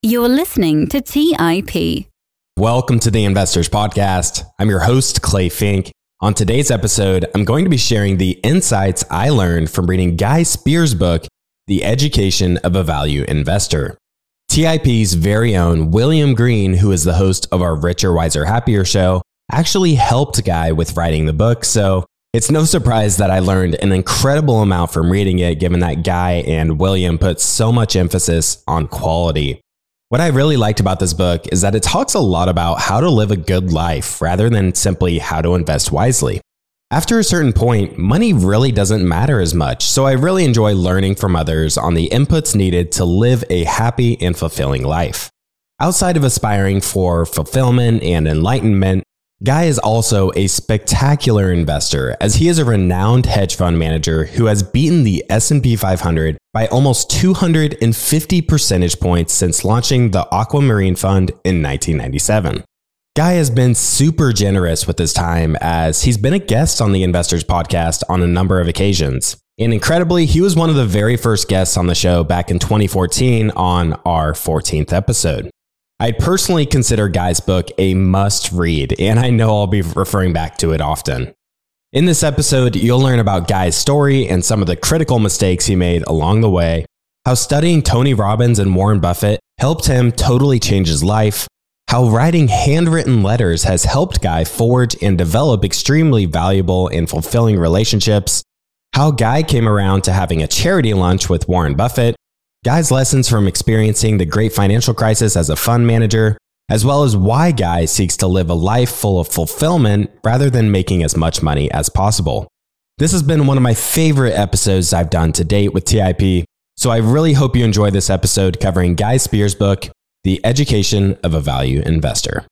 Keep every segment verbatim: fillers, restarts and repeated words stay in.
You're listening to T I P. Welcome to the Investors Podcast. I'm your host, Clay Fink. On today's episode, I'm going to be sharing the insights I learned from reading Guy Spier's book, The Education of a Value Investor. T I P's very own William Green, who is the host of our Richer, Wiser, Happier show, actually helped Guy with writing the book, so it's no surprise that I learned an incredible amount from reading it, given that Guy and William put so much emphasis on quality. What I really liked about this book is that it talks a lot about how to live a good life rather than simply how to invest wisely. After a certain point, money really doesn't matter as much, so I really enjoy learning from others on the inputs needed to live a happy and fulfilling life. Outside of aspiring for fulfillment and enlightenment, Guy is also a spectacular investor, as he is a renowned hedge fund manager who has beaten the S and P five hundred by almost two hundred fifty percentage points since launching the Aquamarine Fund in nineteen ninety-seven. Guy has been super generous with his time, as he's been a guest on the Investors Podcast on a number of occasions. And incredibly, he was one of the very first guests on the show back in twenty fourteen on our fourteenth episode. I personally consider Guy's book a must-read, and I know I'll be referring back to it often. In this episode, you'll learn about Guy's story and some of the critical mistakes he made along the way, how studying Tony Robbins and Warren Buffett helped him totally change his life, how writing handwritten letters has helped Guy forge and develop extremely valuable and fulfilling relationships, how Guy came around to having a charity lunch with Warren Buffett, Guy's lessons from experiencing the great financial crisis as a fund manager, as well as why Guy seeks to live a life full of fulfillment rather than making as much money as possible. This has been one of my favorite episodes I've done to date with T I P, so I really hope you enjoy this episode covering Guy Spier's book, The Education of a Value Investor.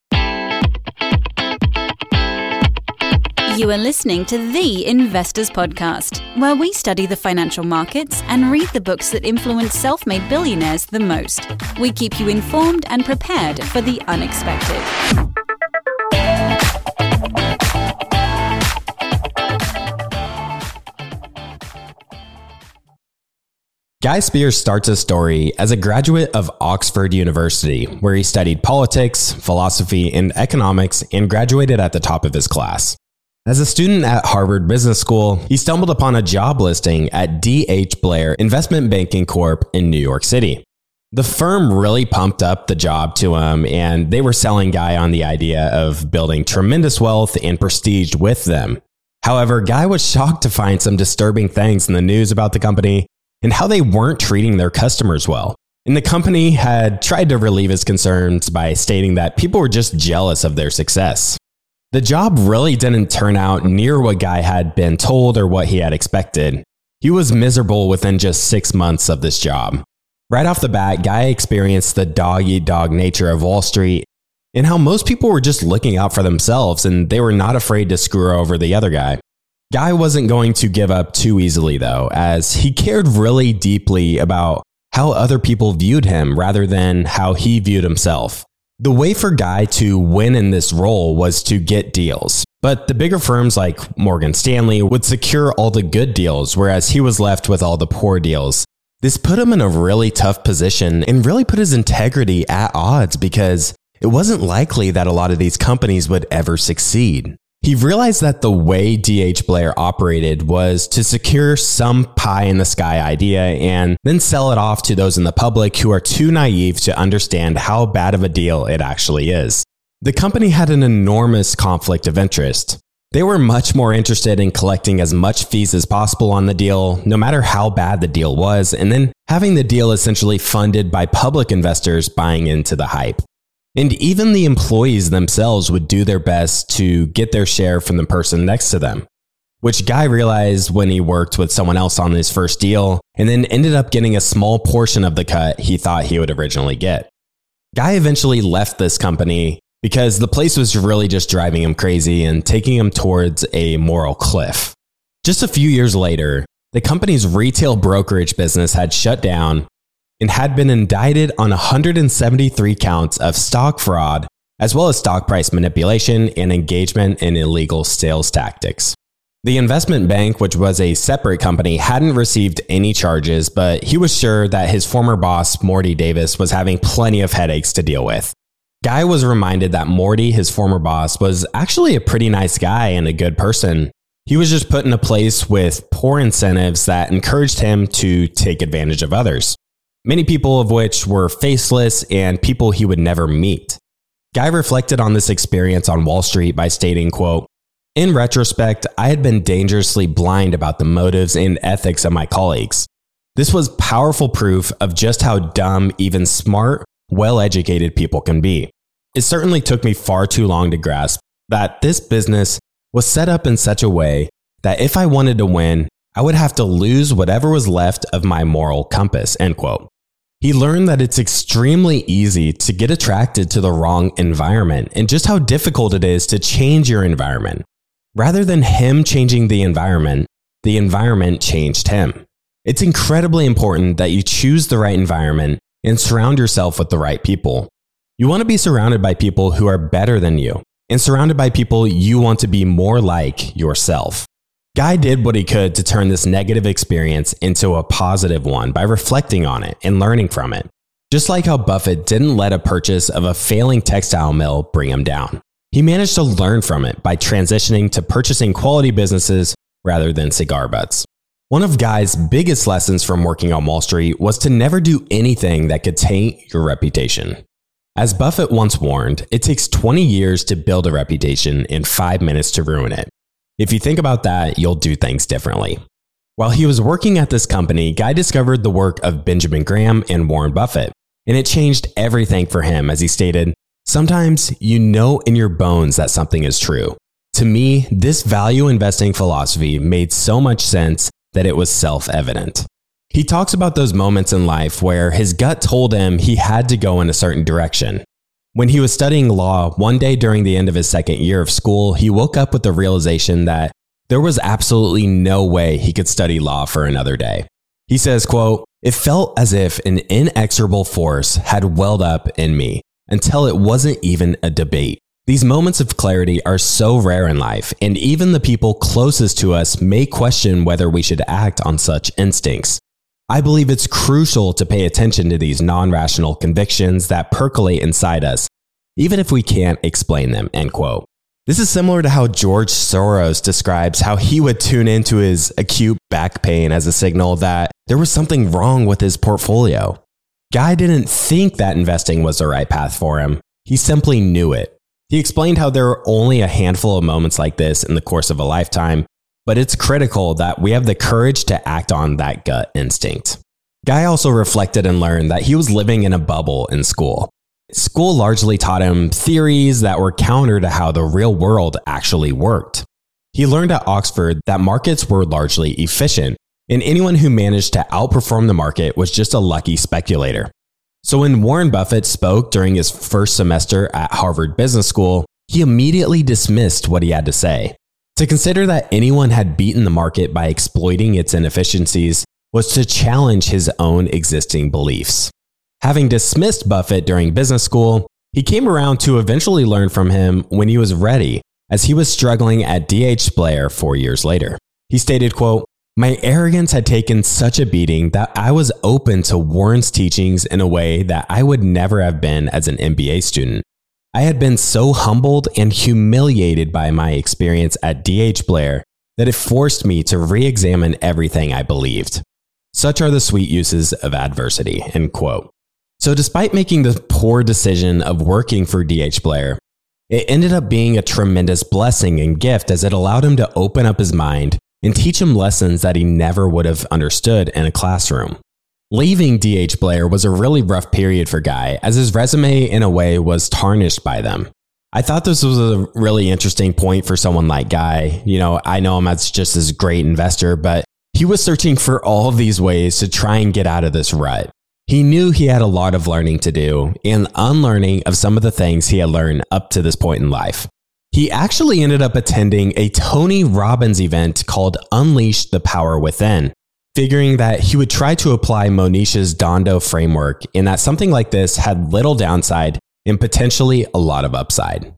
You are listening to the Investors Podcast, where we study the financial markets and read the books that influence self-made billionaires the most. We keep you informed and prepared for the unexpected. Guy Spier starts his story as a graduate of Oxford University, where he studied politics, philosophy, and economics and graduated at the top of his class. As a student at Harvard Business School, he stumbled upon a job listing at D H Blair Investment Banking Corp in New York City. The firm really pumped up the job to him, and they were selling Guy on the idea of building tremendous wealth and prestige with them. However, Guy was shocked to find some disturbing things in the news about the company and how they weren't treating their customers well. And the company had tried to relieve his concerns by stating that people were just jealous of their success. The job really didn't turn out near what Guy had been told or what he had expected. He was miserable within just six months of this job. Right off the bat, Guy experienced the dog-eat-dog nature of Wall Street and how most people were just looking out for themselves and they were not afraid to screw over the other guy. Guy wasn't going to give up too easily though, as he cared really deeply about how other people viewed him rather than how he viewed himself. The way for Guy to win in this role was to get deals, but the bigger firms like Morgan Stanley would secure all the good deals, whereas he was left with all the poor deals. This put him in a really tough position and really put his integrity at odds because it wasn't likely that a lot of these companies would ever succeed. He realized that the way D H Blair operated was to secure some pie-in-the-sky idea and then sell it off to those in the public who are too naive to understand how bad of a deal it actually is. The company had an enormous conflict of interest. They were much more interested in collecting as much fees as possible on the deal, no matter how bad the deal was, and then having the deal essentially funded by public investors buying into the hype. And even the employees themselves would do their best to get their share from the person next to them, which Guy realized when he worked with someone else on his first deal and then ended up getting a small portion of the cut he thought he would originally get. Guy eventually left this company because the place was really just driving him crazy and taking him towards a moral cliff. Just a few years later, the company's retail brokerage business had shut down and had been indicted on one hundred seventy-three counts of stock fraud, as well as stock price manipulation and engagement in illegal sales tactics. The investment bank, which was a separate company, hadn't received any charges, but he was sure that his former boss, Morty Davis, was having plenty of headaches to deal with. Guy was reminded that Morty, his former boss, was actually a pretty nice guy and a good person. He was just put in a place with poor incentives that encouraged him to take advantage of others, many people of which were faceless and people he would never meet. Guy reflected on this experience on Wall Street by stating, quote, "In retrospect, I had been dangerously blind about the motives and ethics of my colleagues. This was powerful proof of just how dumb even smart, well-educated people can be. It certainly took me far too long to grasp that this business was set up in such a way that if I wanted to win, I would have to lose whatever was left of my moral compass," end quote. He learned that it's extremely easy to get attracted to the wrong environment and just how difficult it is to change your environment. Rather than him changing the environment, the environment changed him. It's incredibly important that you choose the right environment and surround yourself with the right people. You want to be surrounded by people who are better than you and surrounded by people you want to be more like yourself. Guy did what he could to turn this negative experience into a positive one by reflecting on it and learning from it. Just like how Buffett didn't let a purchase of a failing textile mill bring him down. He managed to learn from it by transitioning to purchasing quality businesses rather than cigar butts. One of Guy's biggest lessons from working on Wall Street was to never do anything that could taint your reputation. As Buffett once warned, it takes twenty years to build a reputation and five minutes to ruin it. If you think about that, you'll do things differently. While he was working at this company, Guy discovered the work of Benjamin Graham and Warren Buffett, and it changed everything for him as he stated, "Sometimes you know in your bones that something is true. To me, this value investing philosophy made so much sense that it was self-evident." He talks about those moments in life where his gut told him he had to go in a certain direction. When he was studying law, one day during the end of his second year of school, he woke up with the realization that there was absolutely no way he could study law for another day. He says, quote, "It felt as if an inexorable force had welled up in me until it wasn't even a debate. These moments of clarity are so rare in life, and even the people closest to us may question whether we should act on such instincts. I believe it's crucial to pay attention to these non-rational convictions that percolate inside us, even if we can't explain them," end quote. This is similar to how George Soros describes how he would tune into his acute back pain as a signal that there was something wrong with his portfolio. Guy didn't think that investing was the right path for him. He simply knew it. He explained how there are only a handful of moments like this in the course of a lifetime, but it's critical that we have the courage to act on that gut instinct. Guy also reflected and learned that he was living in a bubble in school. School largely taught him theories that were counter to how the real world actually worked. He learned at Oxford that markets were largely efficient, and anyone who managed to outperform the market was just a lucky speculator. So when Warren Buffett spoke during his first semester at Harvard Business School, he immediately dismissed what he had to say. To consider that anyone had beaten the market by exploiting its inefficiencies was to challenge his own existing beliefs. Having dismissed Buffett during business school, he came around to eventually learn from him when he was ready, as he was struggling at D H Blair four years later. He stated, quote, "My arrogance had taken such a beating that I was open to Warren's teachings in a way that I would never have been as an M B A student. I had been so humbled and humiliated by my experience at D H Blair that it forced me to re-examine everything I believed. Such are the sweet uses of adversity," end quote. So despite making the poor decision of working for D H Blair, it ended up being a tremendous blessing and gift as it allowed him to open up his mind and teach him lessons that he never would have understood in a classroom. Leaving D H Blair was a really rough period for Guy, as his resume in a way was tarnished by them. I thought this was a really interesting point for someone like Guy. You know, I know him as just this great investor, but he was searching for all of these ways to try and get out of this rut. He knew he had a lot of learning to do and unlearning of some of the things he had learned up to this point in life. He actually ended up attending a Tony Robbins event called Unleash the Power Within, figuring that he would try to apply Monisha's Dhandho framework and that something like this had little downside and potentially a lot of upside.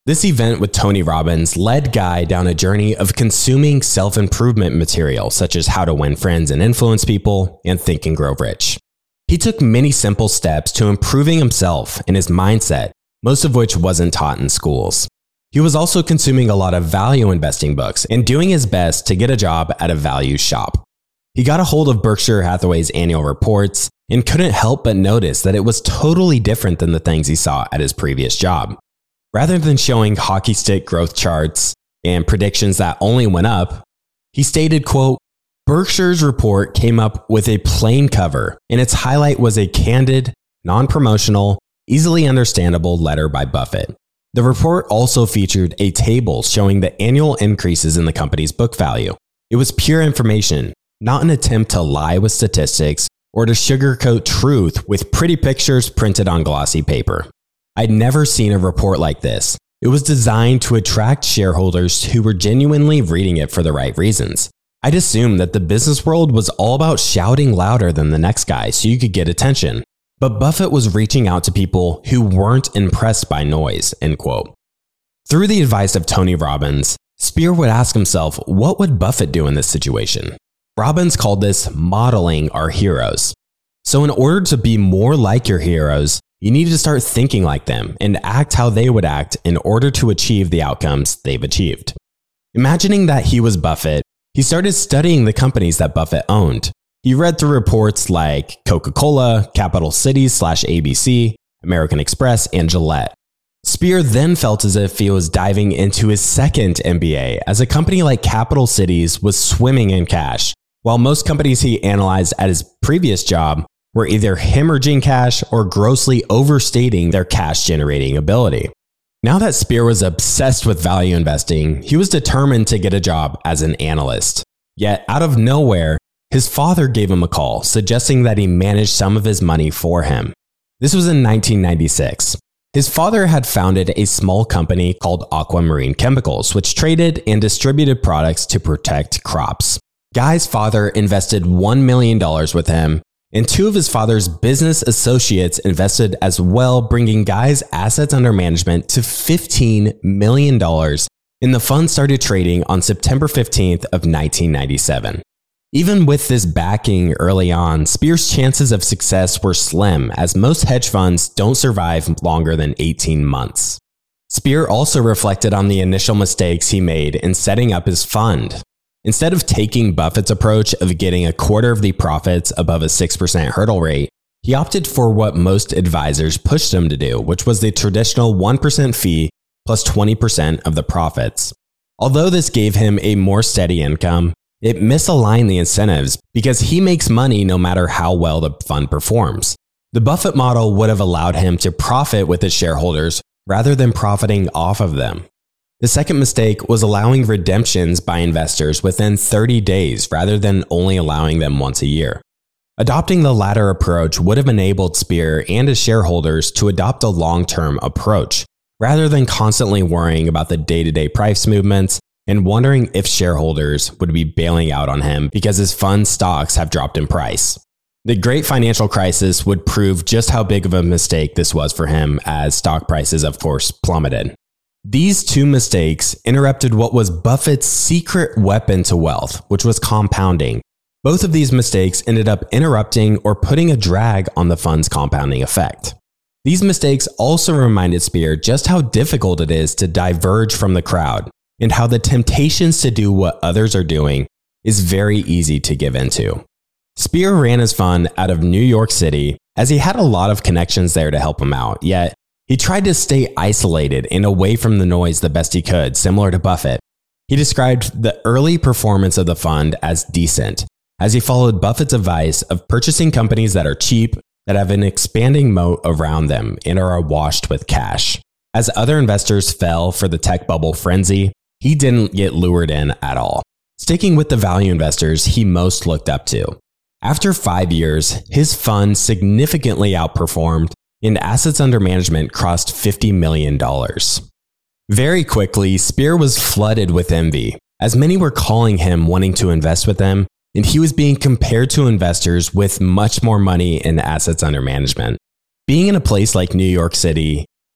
This event with Tony Robbins led Guy down a journey of consuming self-improvement material such as How to Win Friends and Influence People and Think and Grow Rich. He took many simple steps to improving himself and his mindset, most of which wasn't taught in schools. He was also consuming a lot of value investing books and doing his best to get a job at a value shop. He got a hold of Berkshire Hathaway's annual reports and couldn't help but notice that it was totally different than the things he saw at his previous job. Rather than showing hockey stick growth charts and predictions that only went up, he stated, quote, Berkshire's report came up with a plain cover, and its highlight was a candid, non-promotional, easily understandable letter by Buffett. The report also featured a table showing the annual increases in the company's book value. It was pure information, not an attempt to lie with statistics or to sugarcoat truth with pretty pictures printed on glossy paper. I'd never seen a report like this. It was designed to attract shareholders who were genuinely reading it for the right reasons. I'd assumed that the business world was all about shouting louder than the next guy so you could get attention. But Buffett was reaching out to people who weren't impressed by noise, end quote. Through the advice of Tony Robbins, Spear would ask himself, what would Buffett do in this situation? Robbins called this modeling our heroes. So in order to be more like your heroes, you need to start thinking like them and act how they would act in order to achieve the outcomes they've achieved. Imagining that he was Buffett, he started studying the companies that Buffett owned. He read through reports like Coca-Cola, Capital Cities slash A B C, American Express, and Gillette. Spear then felt as if he was diving into his second M B A, as a company like Capital Cities was swimming in cash, while most companies he analyzed at his previous job were either hemorrhaging cash or grossly overstating their cash-generating ability. Now that Spear was obsessed with value investing, he was determined to get a job as an analyst. Yet, out of nowhere, his father gave him a call, suggesting that he manage some of his money for him. This was in nineteen ninety-six. His father had founded a small company called Aquamarine Chemicals, which traded and distributed products to protect crops. Guy's father invested one million dollars with him, and two of his father's business associates invested as well, bringing Guy's assets under management to fifteen million dollars, and the fund started trading on September fifteenth of nineteen ninety-seven. Even with this backing early on, Spear's chances of success were slim, as most hedge funds don't survive longer than eighteen months. Spear also reflected on the initial mistakes he made in setting up his fund. Instead of taking Buffett's approach of getting a quarter of the profits above a six percent hurdle rate, he opted for what most advisors pushed him to do, which was the traditional one percent fee plus twenty percent of the profits. Although this gave him a more steady income, it misaligned the incentives because he makes money no matter how well the fund performs. The Buffett model would have allowed him to profit with his shareholders rather than profiting off of them. The second mistake was allowing redemptions by investors within thirty days rather than only allowing them once a year. Adopting the latter approach would have enabled Spear and his shareholders to adopt a long-term approach, rather than constantly worrying about the day-to-day price movements and wondering if shareholders would be bailing out on him because his fund stocks have dropped in price. The great financial crisis would prove just how big of a mistake this was for him, as stock prices, of course, plummeted. These two mistakes interrupted what was Buffett's secret weapon to wealth, which was compounding. Both of these mistakes ended up interrupting or putting a drag on the fund's compounding effect. These mistakes also reminded Spear just how difficult it is to diverge from the crowd, and how the temptations to do what others are doing is very easy to give into. Spear ran his fund out of New York City, as he had a lot of connections there to help him out, yet he tried to stay isolated and away from the noise the best he could, similar to Buffett. He described the early performance of the fund as decent, as he followed Buffett's advice of purchasing companies that are cheap, that have an expanding moat around them, and are awashed with cash. As other investors fell for the tech bubble frenzy, he didn't get lured in at all, sticking with the value investors he most looked up to. After five years, his fund significantly outperformed, and assets under management crossed fifty million dollars. Very quickly, Spear was flooded with envy, as many were calling him wanting to invest with them, and he was being compared to investors with much more money and assets under management. Being in a place like New York City,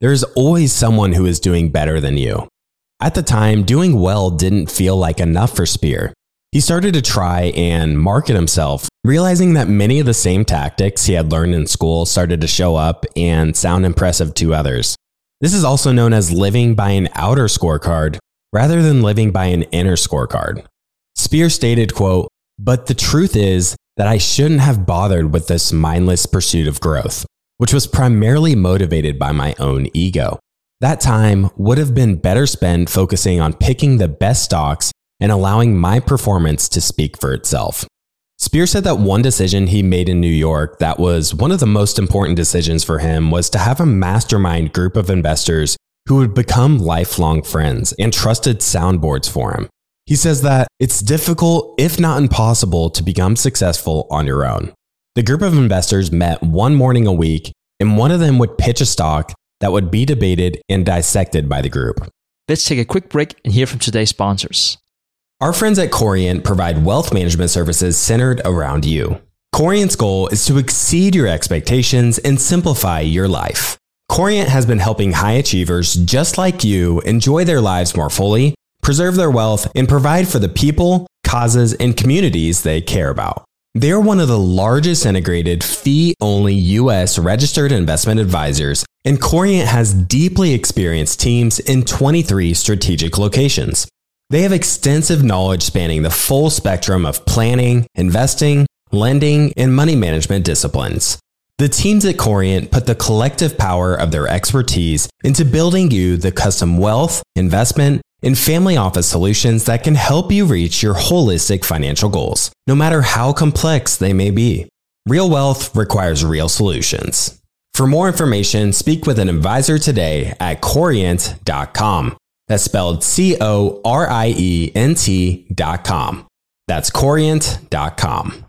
There's always someone who is doing better than you. At the time, doing well didn't feel like enough for Spear. He started to try and market himself, realizing that many of the same tactics he had learned in school started to show up and sound impressive to others. This is also known as living by an outer scorecard rather than living by an inner scorecard. Spear stated, quote, "But the truth is that I shouldn't have bothered with this mindless pursuit of growth, which was primarily motivated by my own ego. That time would have been better spent focusing on picking the best stocks and allowing my performance to speak for itself." Spear said that one decision he made in New York that was one of the most important decisions for him was to have a mastermind group of investors who would become lifelong friends and trusted soundboards for him. He says that it's difficult, if not impossible, to become successful on your own. The group of investors met one morning a week, and one of them would pitch a stock that would be debated and dissected by the group. Let's take a quick break and hear from today's sponsors. Our friends at Corient provide wealth management services centered around you. Corient's goal is to exceed your expectations and simplify your life. Corient has been helping high achievers just like you enjoy their lives more fully, preserve their wealth, and provide for the people, causes, and communities they care about. They are one of the largest integrated fee-only U S registered investment advisors, and Corient has deeply experienced teams in twenty-three strategic locations. They have extensive knowledge spanning the full spectrum of planning, investing, lending, and money management disciplines. The teams at Corient put the collective power of their expertise into building you the custom wealth, investment, and family office solutions that can help you reach your holistic financial goals, no matter how complex they may be. Real wealth requires real solutions. For more information, speak with an advisor today at corient dot com. That's spelled C O R I E N T dot com. That's corient dot com.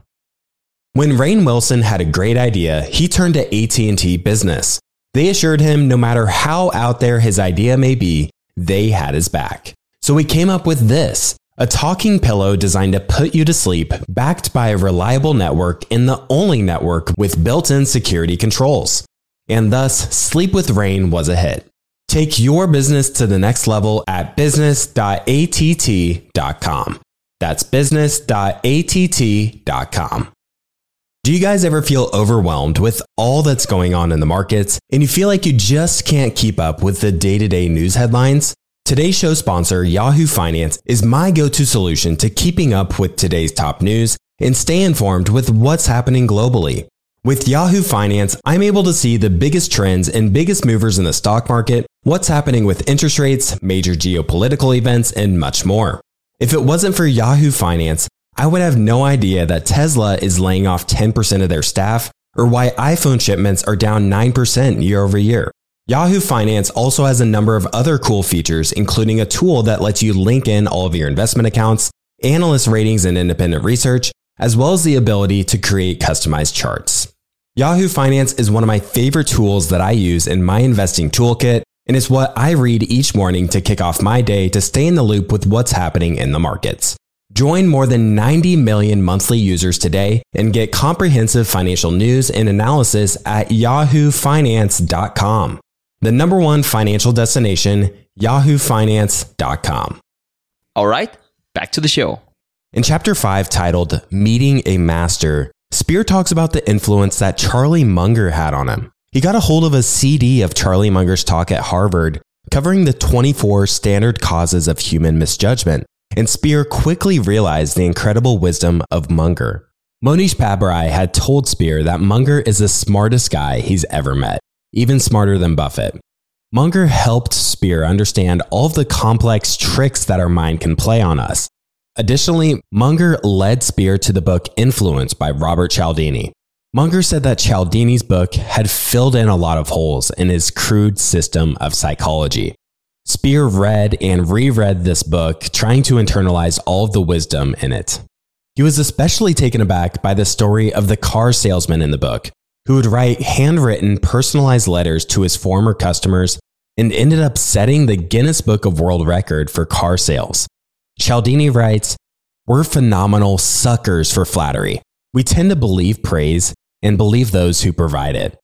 When Rainn Wilson had a great idea, he turned to A T and T Business. They assured him no matter how out there his idea may be, they had his back. So he came up with this, a talking pillow designed to put you to sleep, backed by a reliable network and the only network with built-in security controls. And thus, Sleep with Rainn was a hit. Take your business to the next level at business dot A T T dot com. That's business dot A T T dot com. Do you guys ever feel overwhelmed with all that's going on in the markets and you feel like you just can't keep up with the day-to-day news headlines? Today's show sponsor, Yahoo Finance, is my go-to solution to keeping up with today's top news and stay informed with what's happening globally. With Yahoo Finance, I'm able to see the biggest trends and biggest movers in the stock market, what's happening with interest rates, major geopolitical events, and much more. If it wasn't for Yahoo Finance, I would have no idea that Tesla is laying off ten percent of their staff or why iPhone shipments are down nine percent year over year. Yahoo Finance also has a number of other cool features, including a tool that lets you link in all of your investment accounts, analyst ratings and independent research, as well as the ability to create customized charts. Yahoo Finance is one of my favorite tools that I use in my investing toolkit, and it's what I read each morning to kick off my day to stay in the loop with what's happening in the markets. Join more than ninety million monthly users today and get comprehensive financial news and analysis at yahoo finance dot com. The number one financial destination, yahoo finance dot com. All right, back to the show. In chapter five, titled Meeting a Master, Spear talks about the influence that Charlie Munger had on him. He got a hold of a C D of Charlie Munger's talk at Harvard, covering the twenty-four standard causes of human misjudgment, and Spear quickly realized the incredible wisdom of Munger. Mohnish Pabrai had told Spear that Munger is the smartest guy he's ever met, even smarter than Buffett. Munger helped Spear understand all of the complex tricks that our mind can play on us. Additionally, Munger led Spear to the book Influence by Robert Cialdini. Munger said that Cialdini's book had filled in a lot of holes in his crude system of psychology. Spear read and reread this book, trying to internalize all of the wisdom in it. He was especially taken aback by the story of the car salesman in the book, who would write handwritten, personalized letters to his former customers and ended up setting the Guinness Book of World Record for car sales. Cialdini writes, "We're phenomenal suckers for flattery. We tend to believe praise and believe those who provide it.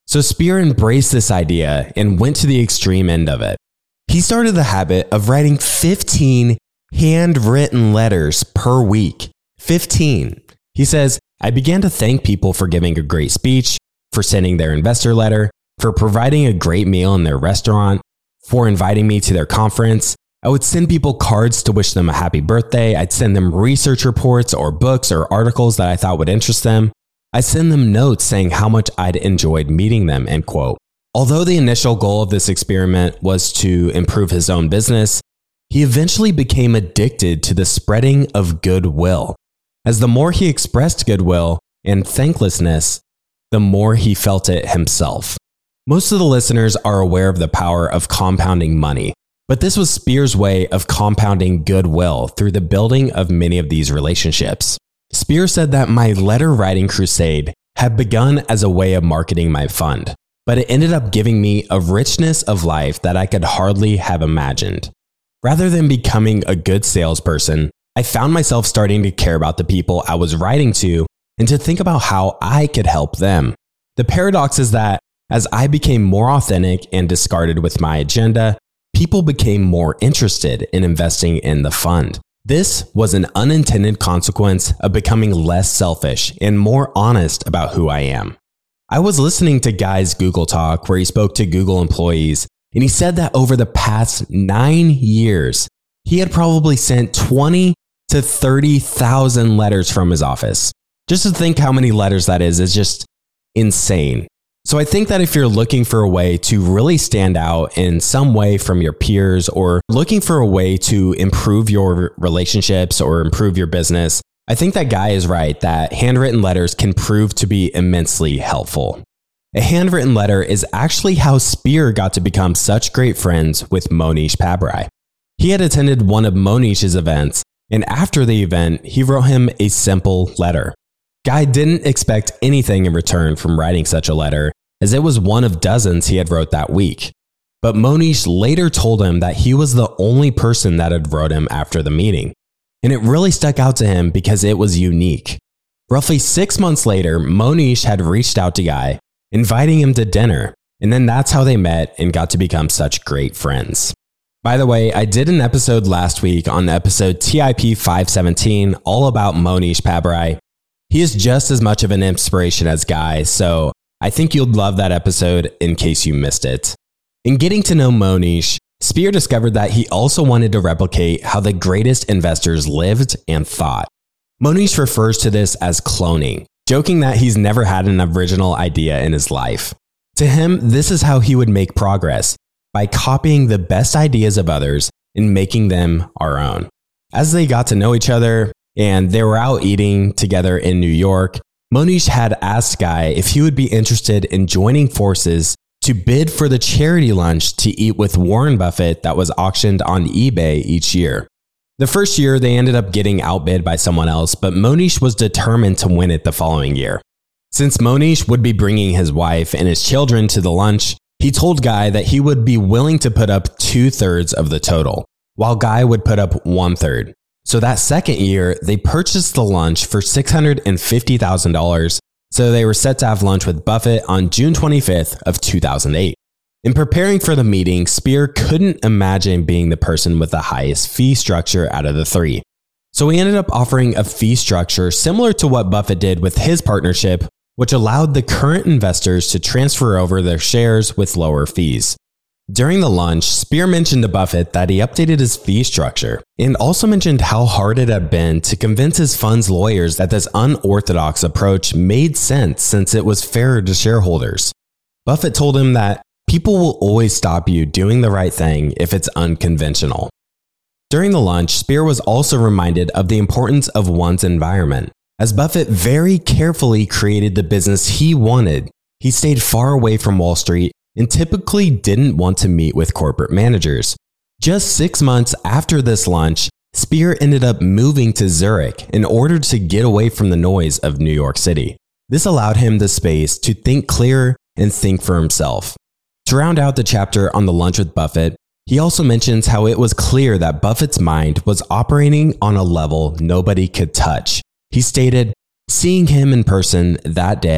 So Spear embraced this idea and went to the extreme end of it. He started the habit of writing fifteen handwritten letters per week. fifteen. He says, I began to thank people for giving a great speech, for sending their investor letter, for providing a great meal in their restaurant, for inviting me to their conference. I would send people cards to wish them a happy birthday. I'd send them research reports or books or articles that I thought would interest them. I'd send them notes saying how much I'd enjoyed meeting them, end quote. Although the initial goal of this experiment was to improve his own business, he eventually became addicted to the spreading of goodwill. As the more he expressed goodwill and thanklessness, the more he felt it himself. Most of the listeners are aware of the power of compounding money, but this was Spear's way of compounding goodwill through the building of many of these relationships. Spear said that my letter writing crusade had begun as a way of marketing my fund, but it ended up giving me a richness of life that I could hardly have imagined. Rather than becoming a good salesperson, I found myself starting to care about the people I was writing to and to think about how I could help them. The paradox is that as I became more authentic and discarded with my agenda, people became more interested in investing in the fund. This was an unintended consequence of becoming less selfish and more honest about who I am. I was listening to Guy's Google Talk where he spoke to Google employees, and he said that over the past nine years, he had probably sent twenty to thirty thousand letters from his office. Just to think how many letters that is, is just insane. So I think that if you're looking for a way to really stand out in some way from your peers or looking for a way to improve your relationships or improve your business, I think that Guy is right that handwritten letters can prove to be immensely helpful. A handwritten letter is actually how Spear got to become such great friends with Mohnish Pabrai. He had attended one of Mohnish's events, and after the event, he wrote him a simple letter. Guy didn't expect anything in return from writing such a letter, as it was one of dozens he had wrote that week. But Mohnish later told him that he was the only person that had wrote him after the meeting. And it really stuck out to him because it was unique. Roughly six months later, Mohnish had reached out to Guy, inviting him to dinner, and then that's how they met and got to become such great friends. By the way, I did an episode last week on episode T I P five seventeen all about Mohnish Pabrai. He is just as much of an inspiration as Guy, so I think you'll love that episode in case you missed it. In getting to know Mohnish, Spear discovered that he also wanted to replicate how the greatest investors lived and thought. Mohnish refers to this as cloning, joking that he's never had an original idea in his life. To him, this is how he would make progress, by copying the best ideas of others and making them our own. As they got to know each other, and they were out eating together in New York, Mohnish had asked Guy if he would be interested in joining forces to bid for the charity lunch to eat with Warren Buffett that was auctioned on eBay each year. The first year, they ended up getting outbid by someone else, but Mohnish was determined to win it the following year. Since Mohnish would be bringing his wife and his children to the lunch, he told Guy that he would be willing to put up two-thirds of the total, while Guy would put up one-third. So that second year, they purchased the lunch for six hundred fifty thousand dollars, so they were set to have lunch with Buffett on June twenty-fifth of two thousand eight. In preparing for the meeting, Spear couldn't imagine being the person with the highest fee structure out of the three. So he ended up offering a fee structure similar to what Buffett did with his partnership, which allowed the current investors to transfer over their shares with lower fees. During the lunch, Spear mentioned to Buffett that he updated his fee structure and also mentioned how hard it had been to convince his fund's lawyers that this unorthodox approach made sense since it was fairer to shareholders. Buffett told him that people will always stop you doing the right thing if it's unconventional. During the lunch, Spear was also reminded of the importance of one's environment. As Buffett very carefully created the business he wanted, he stayed far away from Wall Street and typically didn't want to meet with corporate managers. Just six months after this lunch, Spear ended up moving to Zurich in order to get away from the noise of New York City. This allowed him the space to think clearer and think for himself. To round out the chapter on the lunch with Buffett, he also mentions how it was clear that Buffett's mind was operating on a level nobody could touch. He stated, "Seeing him in person that day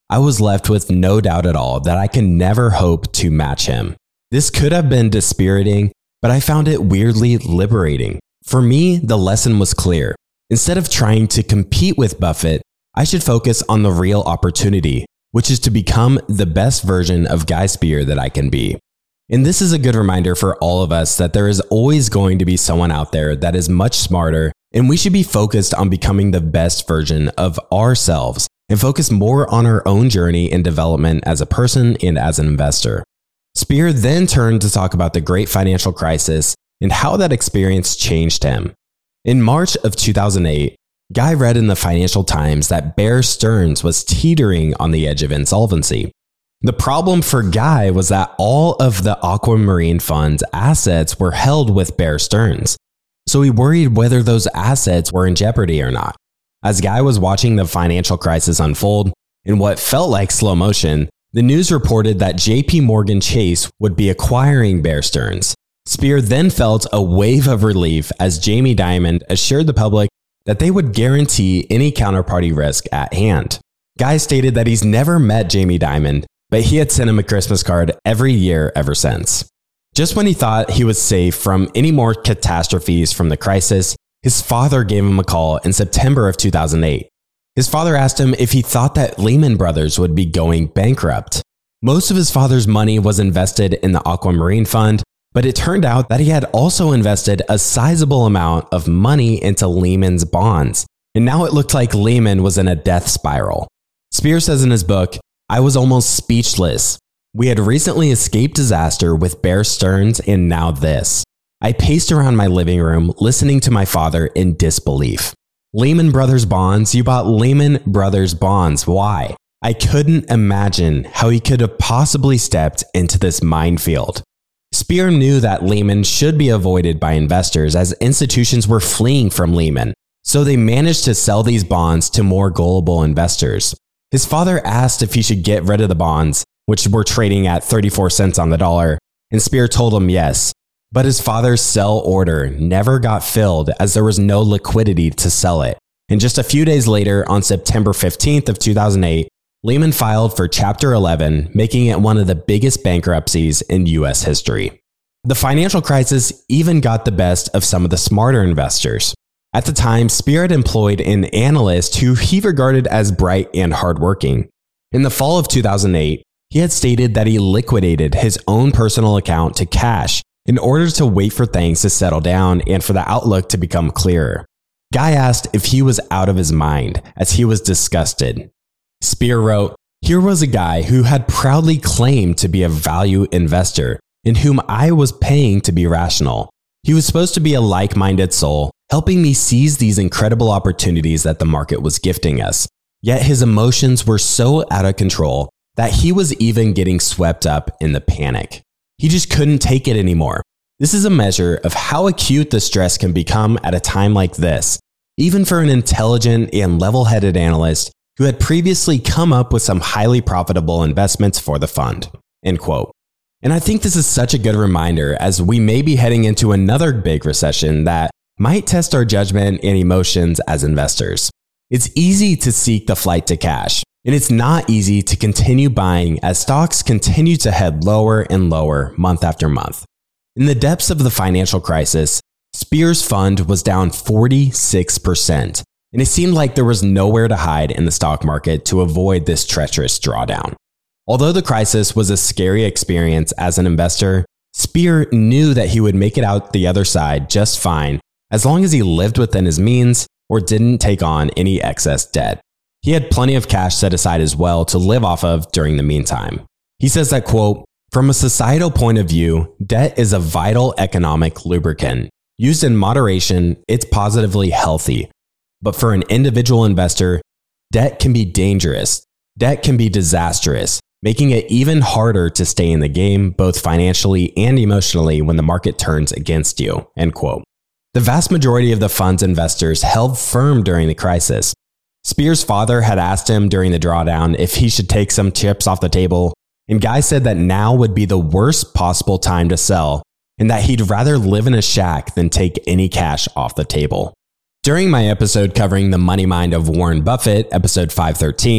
I was left with no doubt at all that I can never hope to match him. This could have been dispiriting, but I found it weirdly liberating. For me, the lesson was clear. Instead of trying to compete with Buffett, I should focus on the real opportunity, which is to become the best version of Guy Spier that I can be. And this is a good reminder for all of us that there is always going to be someone out there that is much smarter, and we should be focused on becoming the best version of ourselves and focus more on our own journey and development as a person and as an investor. Spier then turned to talk about the great financial crisis and how that experience changed him. In March of two thousand eight, Guy read in the Financial Times that Bear Stearns was teetering on the edge of insolvency. The problem for Guy was that all of the Aquamarine Fund's assets were held with Bear Stearns, so he worried whether those assets were in jeopardy or not. As Guy was watching the financial crisis unfold in what felt like slow motion, the news reported that J P Morgan Chase would be acquiring Bear Stearns. Spier then felt a wave of relief as Jamie Dimon assured the public that they would guarantee any counterparty risk at hand. Guy stated that he's never met Jamie Dimon, but he had sent him a Christmas card every year ever since. Just when he thought he was safe from any more catastrophes from the crisis, his father gave him a call in September of two thousand eight. His father asked him if he thought that Lehman Brothers would be going bankrupt. Most of his father's money was invested in the Aquamarine Fund, but it turned out that he had also invested a sizable amount of money into Lehman's bonds, and now it looked like Lehman was in a death spiral. Spier says in his book, "I was almost speechless. We had recently escaped disaster with Bear Stearns and now this. I paced around my living room listening to my father in disbelief. Lehman Brothers bonds? You bought Lehman Brothers bonds. Why? I couldn't imagine how he could have possibly stepped into this minefield." Spier knew that Lehman should be avoided by investors as institutions were fleeing from Lehman, so they managed to sell these bonds to more gullible investors. His father asked if he should get rid of the bonds, which were trading at thirty-four cents on the dollar, and Spier told him yes. But his father's sell order never got filled as there was no liquidity to sell it. And just a few days later, on September fifteenth of two thousand eight, Lehman filed for Chapter eleven, making it one of the biggest bankruptcies in U S history. The financial crisis even got the best of some of the smarter investors. At the time, Spier had employed an analyst who he regarded as bright and hardworking. In the fall of two thousand eight, he had stated that he liquidated his own personal account to cash in order to wait for things to settle down and for the outlook to become clearer. Guy asked if he was out of his mind, as he was disgusted. Spier wrote, "Here was a guy who had proudly claimed to be a value investor and whom I was paying to be rational. He was supposed to be a like-minded soul, helping me seize these incredible opportunities that the market was gifting us. Yet his emotions were so out of control that he was even getting swept up in the panic. He just couldn't take it anymore. This is a measure of how acute the stress can become at a time like this, even for an intelligent and level-headed analyst who had previously come up with some highly profitable investments for the fund." End quote. And I think this is such a good reminder as we may be heading into another big recession that might test our judgment and emotions as investors. It's easy to seek the flight to cash, and it's not easy to continue buying as stocks continue to head lower and lower month after month. In the depths of the financial crisis, Spier's fund was down forty-six percent, and it seemed like there was nowhere to hide in the stock market to avoid this treacherous drawdown. Although the crisis was a scary experience as an investor, Spier knew that he would make it out the other side just fine as long as he lived within his means or didn't take on any excess debt. He had plenty of cash set aside as well to live off of during the meantime. He says that, quote, "From a societal point of view, debt is a vital economic lubricant. Used in moderation, it's positively healthy. But for an individual investor, debt can be dangerous. Debt can be disastrous, making it even harder to stay in the game, both financially and emotionally, when the market turns against you." End quote. The vast majority of the fund's investors held firm during the crisis. Spier's father had asked him during the drawdown if he should take some chips off the table, and Guy said that now would be the worst possible time to sell, and that he'd rather live in a shack than take any cash off the table. During my episode covering the money mind of Warren Buffett, episode five thirteen,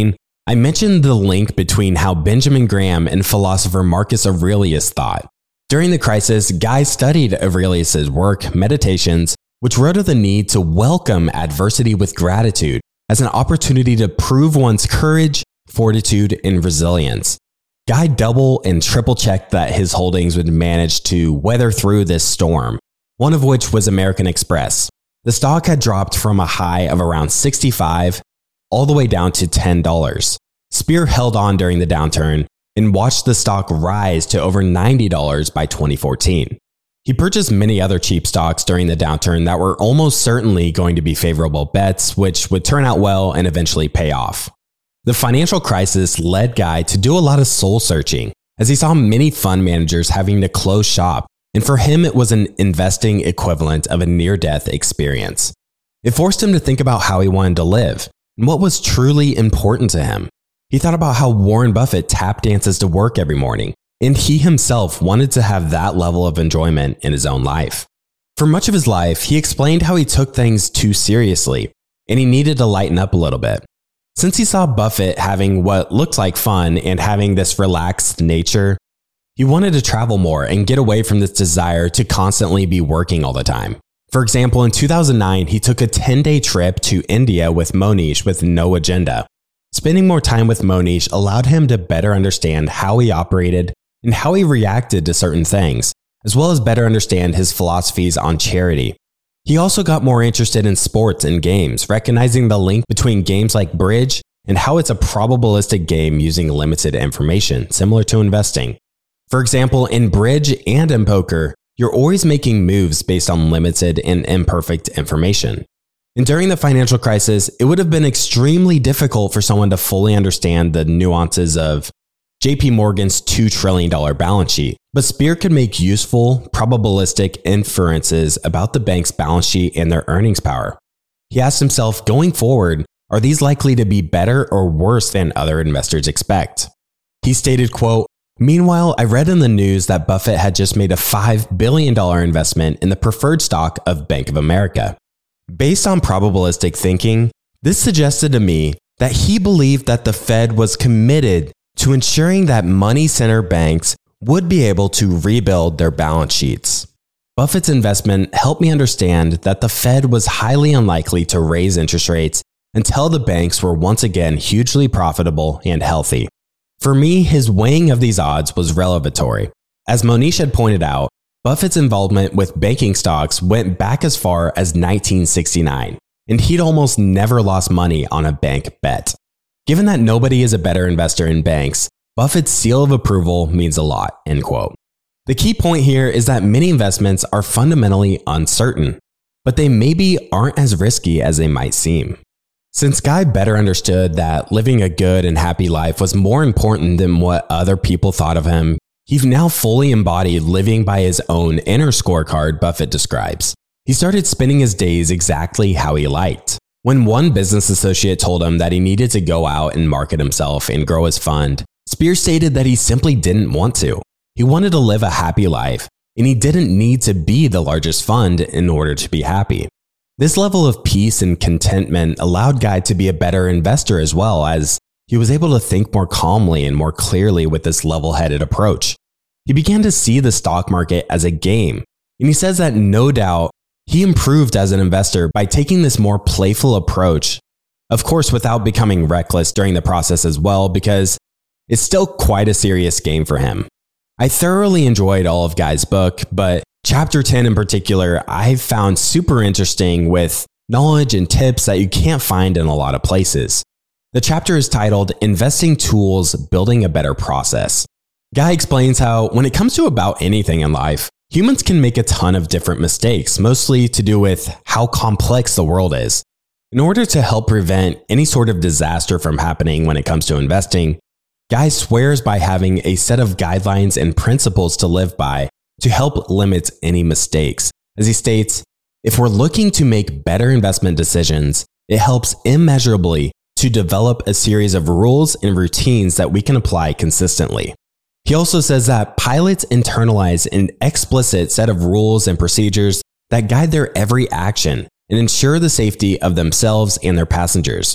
I mentioned the link between how Benjamin Graham and philosopher Marcus Aurelius thought. During the crisis, Guy studied Aurelius's work, Meditations, which wrote of the need to welcome adversity with gratitude as an opportunity to prove one's courage, fortitude, and resilience. Guy double and triple checked that his holdings would manage to weather through this storm, one of which was American Express. The stock had dropped from a high of around sixty-five all the way down to ten dollars. Spear held on during the downturn and watched the stock rise to over ninety dollars by twenty fourteen. He purchased many other cheap stocks during the downturn that were almost certainly going to be favorable bets, which would turn out well and eventually pay off. The financial crisis led Guy to do a lot of soul searching, as he saw many fund managers having to close shop, and for him it was an investing equivalent of a near-death experience. It forced him to think about how he wanted to live, and what was truly important to him. He thought about how Warren Buffett tap dances to work every morning, and he himself wanted to have that level of enjoyment in his own life. For much of his life, he explained how he took things too seriously, and he needed to lighten up a little bit. Since he saw Buffett having what looked like fun and having this relaxed nature, he wanted to travel more and get away from this desire to constantly be working all the time. For example, in two thousand nine, he took a ten-day trip to India with Monish with no agenda. Spending more time with Monish allowed him to better understand how he operated and how he reacted to certain things, as well as better understand his philosophies on charity. He also got more interested in sports and games, recognizing the link between games like bridge and how it's a probabilistic game using limited information, similar to investing. For example, in bridge and in poker, you're always making moves based on limited and imperfect information. And during the financial crisis, it would have been extremely difficult for someone to fully understand the nuances of J P Morgan's two trillion dollars balance sheet, but Spear could make useful, probabilistic inferences about the bank's balance sheet and their earnings power. He asked himself, going forward, are these likely to be better or worse than other investors expect? He stated, quote, "Meanwhile, I read in the news that Buffett had just made a five billion dollars investment in the preferred stock of Bank of America. Based on probabilistic thinking, this suggested to me that he believed that the Fed was committed to ensuring that money center banks would be able to rebuild their balance sheets. Buffett's investment helped me understand that the Fed was highly unlikely to raise interest rates until the banks were once again hugely profitable and healthy. For me, his weighing of these odds was revelatory. As Monish had pointed out, Buffett's involvement with banking stocks went back as far as nineteen sixty-nine, and he'd almost never lost money on a bank bet. Given that nobody is a better investor in banks, Buffett's seal of approval means a lot," end quote. The key point here is that many investments are fundamentally uncertain, but they maybe aren't as risky as they might seem. Since Guy better understood that living a good and happy life was more important than what other people thought of him, he's now fully embodied living by his own inner scorecard Buffett describes. He started spending his days exactly how he liked. When one business associate told him that he needed to go out and market himself and grow his fund, Spear stated that he simply didn't want to. He wanted to live a happy life, and he didn't need to be the largest fund in order to be happy. This level of peace and contentment allowed Guy to be a better investor as well, as he was able to think more calmly and more clearly with this level-headed approach. He began to see the stock market as a game, and he says that no doubt he improved as an investor by taking this more playful approach, of course without becoming reckless during the process as well, because it's still quite a serious game for him. I thoroughly enjoyed all of Guy's book, but chapter ten in particular I've found super interesting with knowledge and tips that you can't find in a lot of places. The chapter is titled Investing Tools, Building a Better Process. Guy explains how when it comes to about anything in life, humans can make a ton of different mistakes, mostly to do with how complex the world is. In order to help prevent any sort of disaster from happening when it comes to investing, Guy swears by having a set of guidelines and principles to live by to help limit any mistakes. As he states, if we're looking to make better investment decisions, it helps immeasurably to develop a series of rules and routines that we can apply consistently. He also says that pilots internalize an explicit set of rules and procedures that guide their every action and ensure the safety of themselves and their passengers.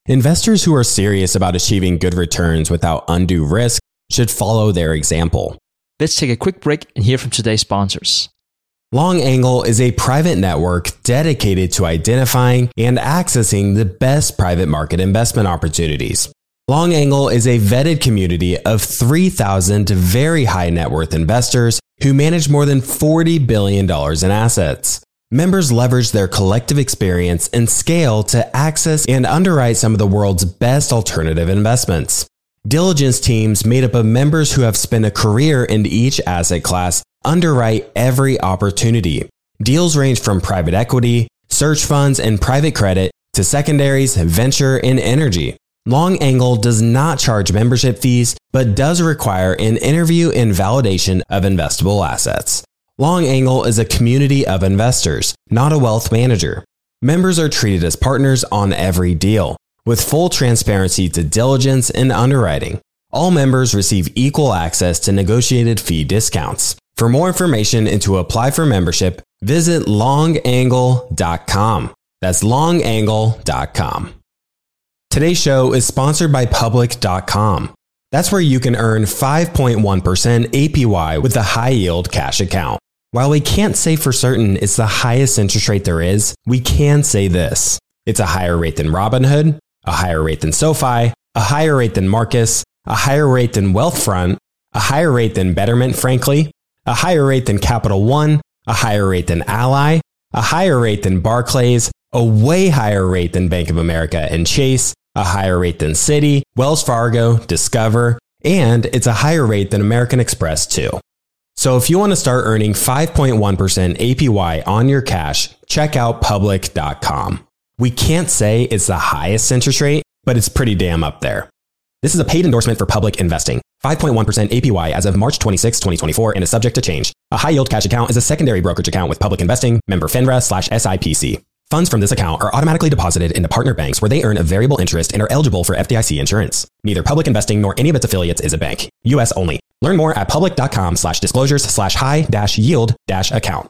Investors who are serious about achieving good returns without undue risk should follow their example. Let's take a quick break and hear from today's sponsors. LongAngle is a private network dedicated to identifying and accessing the best private market investment opportunities. LongAngle is a vetted community of three thousand very high net worth investors who manage more than forty billion dollars in assets. Members leverage their collective experience and scale to access and underwrite some of the world's best alternative investments. Diligence teams made up of members who have spent a career in each asset class underwrite every opportunity. Deals range from private equity, search funds, and private credit to secondaries, venture, and energy. LongAngle does not charge membership fees, but does require an interview and validation of investable assets. LongAngle is a community of investors, not a wealth manager. Members are treated as partners on every deal, with full transparency to diligence and underwriting. All members receive equal access to negotiated fee discounts. For more information and to apply for membership, visit long angle dot com. That's long angle dot com. Today's show is sponsored by public dot com. That's where you can earn five point one percent A P Y with a high-yield cash account. While we can't say for certain it's the highest interest rate there is, we can say this. It's a higher rate than Robinhood, a higher rate than SoFi, a higher rate than Marcus, a higher rate than Wealthfront, a higher rate than Betterment, frankly, a higher rate than Capital One, a higher rate than Ally, a higher rate than Barclays, a way higher rate than Bank of America and Chase, a higher rate than Citi, Wells Fargo, Discover, and it's a higher rate than American Express too. So if you want to start earning five point one percent A P Y on your cash, check out public dot com. We can't say it's the highest interest rate, but it's pretty damn up there. This is a paid endorsement for Public Investing. five point one percent A P Y as of March twenty-sixth, twenty twenty-four and is subject to change. A high-yield cash account is a secondary brokerage account with Public Investing, member FINRA slash S I P C. Funds from this account are automatically deposited into partner banks where they earn a variable interest and are eligible for F D I C insurance. Neither Public Investing nor any of its affiliates is a bank. U S only. Learn more at public dot com slash disclosures slash high dash yield dash account.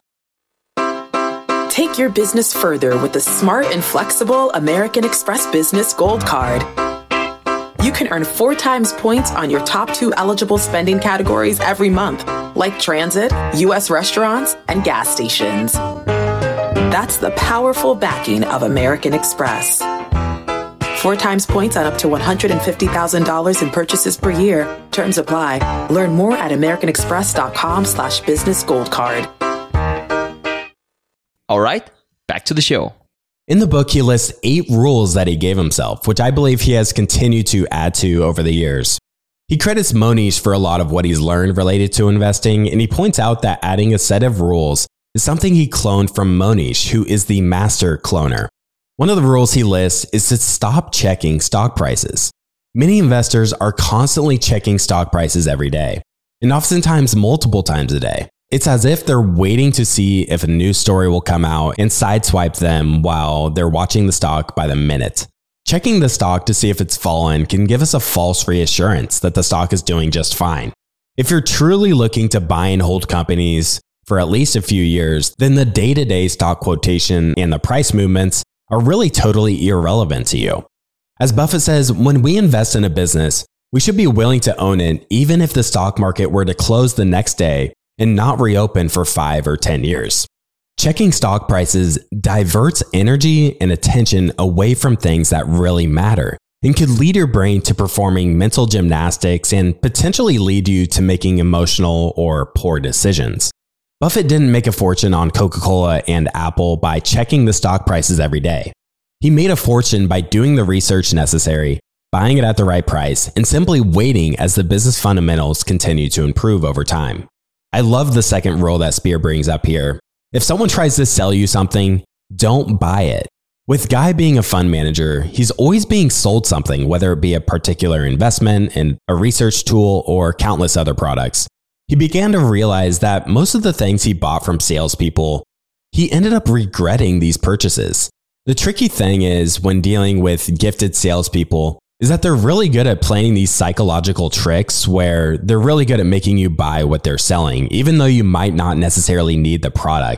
Take your business further with the smart and flexible American Express Business Gold Card. You can earn four times points on your top two eligible spending categories every month, like transit, U S restaurants, and gas stations. That's the powerful backing of American Express. Four times points on up to one hundred fifty thousand dollars in purchases per year. Terms apply. Learn more at american express dot com slash business gold card. All right, back to the show. In the book, he lists eight rules that he gave himself, which I believe he has continued to add to over the years. He credits Monish for a lot of what he's learned related to investing, and he points out that adding a set of rules is something he cloned from Monish, who is the master cloner. One of the rules he lists is to stop checking stock prices. Many investors are constantly checking stock prices every day, and oftentimes multiple times a day. It's as if they're waiting to see if a news story will come out and sideswipe them while they're watching the stock by the minute. Checking the stock to see if it's fallen can give us a false reassurance that the stock is doing just fine. If you're truly looking to buy and hold companies for at least a few years, then the day-to-day stock quotation and the price movements are really totally irrelevant to you. As Buffett says, when we invest in a business, we should be willing to own it even if the stock market were to close the next day and not reopen for five or ten years. Checking stock prices diverts energy and attention away from things that really matter and could lead your brain to performing mental gymnastics and potentially lead you to making emotional or poor decisions. Buffett didn't make a fortune on Coca-Cola and Apple by checking the stock prices every day. He made a fortune by doing the research necessary, buying it at the right price, and simply waiting as the business fundamentals continue to improve over time. I love the second rule that Spear brings up here. If someone tries to sell you something, don't buy it. With Guy being a fund manager, he's always being sold something, whether it be a particular investment in a research tool or countless other products. He began to realize that most of the things he bought from salespeople, he ended up regretting these purchases. The tricky thing is when dealing with gifted salespeople is that they're really good at playing these psychological tricks where they're really good at making you buy what they're selling, even though you might not necessarily need the product.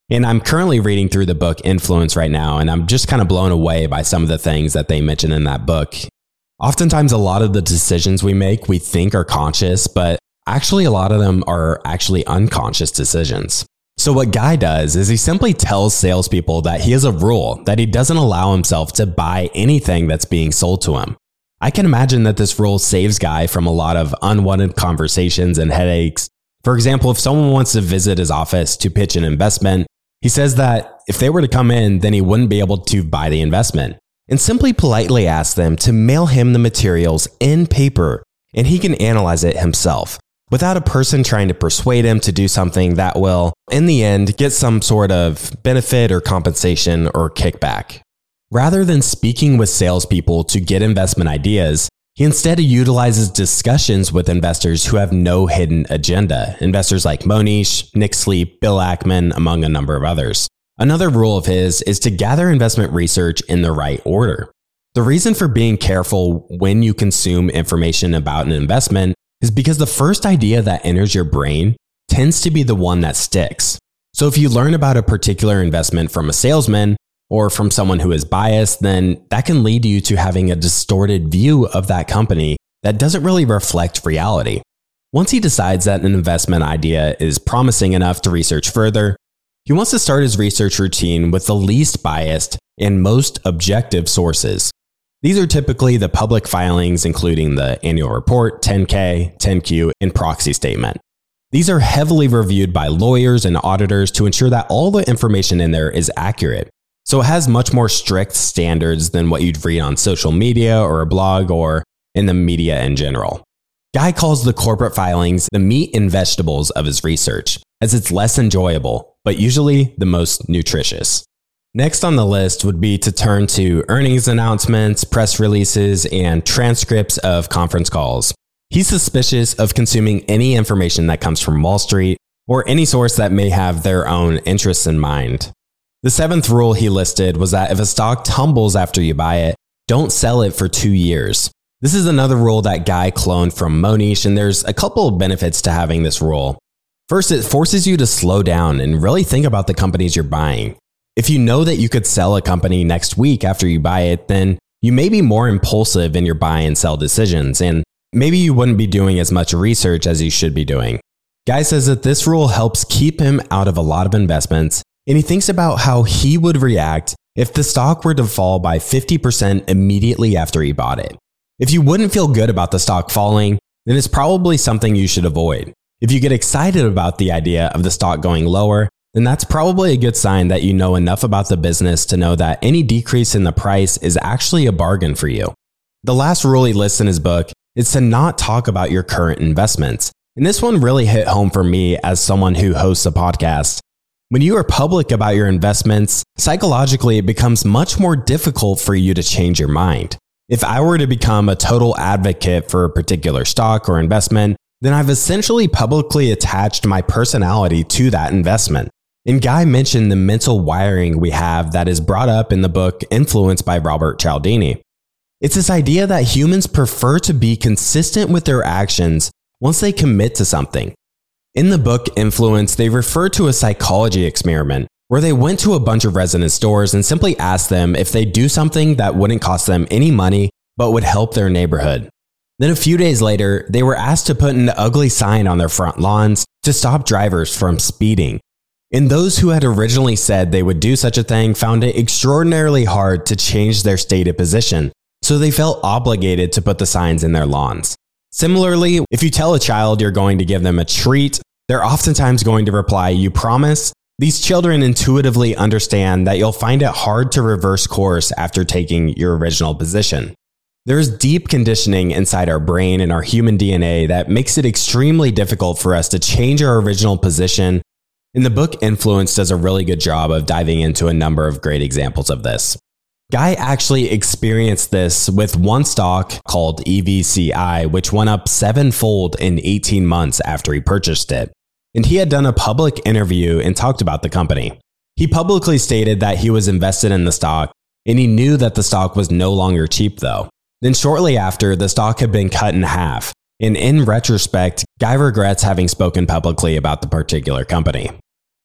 And I'm currently reading through the book Influence right now, and I'm just kind of blown away by some of the things that they mention in that book. Oftentimes, a lot of the decisions we make, we think are conscious, but actually a lot of them are actually unconscious decisions. So what Guy does is he simply tells salespeople that he has a rule that he doesn't allow himself to buy anything that's being sold to him. I can imagine that this rule saves Guy from a lot of unwanted conversations and headaches. For example, if someone wants to visit his office to pitch an investment, he says that if they were to come in, then he wouldn't be able to buy the investment, and simply politely asks them to mail him the materials in paper, and he can analyze it himself, without a person trying to persuade him to do something that will, in the end, get some sort of benefit or compensation or kickback. Rather than speaking with salespeople to get investment ideas, he instead utilizes discussions with investors who have no hidden agenda. Investors like Mohnish, Nick Sleep, Bill Ackman, among a number of others. Another rule of his is to gather investment research in the right order. The reason for being careful when you consume information about an investment is because the first idea that enters your brain tends to be the one that sticks. So if you learn about a particular investment from a salesman, or from someone who is biased, then that can lead you to having a distorted view of that company that doesn't really reflect reality. Once he decides that an investment idea is promising enough to research further, he wants to start his research routine with the least biased and most objective sources. These are typically the public filings, including the annual report, ten K, ten Q, and proxy statement. These are heavily reviewed by lawyers and auditors to ensure that all the information in there is accurate. So it has much more strict standards than what you'd read on social media or a blog or in the media in general. Guy calls the corporate filings the meat and vegetables of his research, as it's less enjoyable, but usually the most nutritious. Next on the list would be to turn to earnings announcements, press releases, and transcripts of conference calls. He's suspicious of consuming any information that comes from Wall Street or any source that may have their own interests in mind. The seventh rule he listed was that if a stock tumbles after you buy it, don't sell it for two years. This is another rule that Guy cloned from Mohnish, and there's a couple of benefits to having this rule. First, it forces you to slow down and really think about the companies you're buying. If you know that you could sell a company next week after you buy it, then you may be more impulsive in your buy and sell decisions, and maybe you wouldn't be doing as much research as you should be doing. Guy says that this rule helps keep him out of a lot of investments, and he thinks about how he would react if the stock were to fall by fifty percent immediately after he bought it. If you wouldn't feel good about the stock falling, then it's probably something you should avoid. If you get excited about the idea of the stock going lower, then that's probably a good sign that you know enough about the business to know that any decrease in the price is actually a bargain for you. The last rule he lists in his book is to not talk about your current investments. And this one really hit home for me as someone who hosts a podcast. When you are public about your investments, psychologically it becomes much more difficult for you to change your mind. If I were to become a total advocate for a particular stock or investment, then I've essentially publicly attached my personality to that investment. And Guy mentioned the mental wiring we have that is brought up in the book Influence by Robert Cialdini. It's this idea that humans prefer to be consistent with their actions once they commit to something. In the book Influence, they refer to a psychology experiment where they went to a bunch of resident stores and simply asked them if they'd do something that wouldn't cost them any money but would help their neighborhood. Then a few days later, they were asked to put an ugly sign on their front lawns to stop drivers from speeding. And those who had originally said they would do such a thing found it extraordinarily hard to change their stated position, so they felt obligated to put the signs in their lawns. Similarly, if you tell a child you're going to give them a treat, they're oftentimes going to reply, "You promise?" These children intuitively understand that you'll find it hard to reverse course after taking your original position. There's deep conditioning inside our brain and our human D N A that makes it extremely difficult for us to change our original position. And the book Influence does a really good job of diving into a number of great examples of this. Guy actually experienced this with one stock called E V C I, which went up sevenfold in eighteen months after he purchased it. And he had done a public interview and talked about the company. He publicly stated that he was invested in the stock, and he knew that the stock was no longer cheap though. Then shortly after, the stock had been cut in half. And in retrospect, Guy regrets having spoken publicly about the particular company.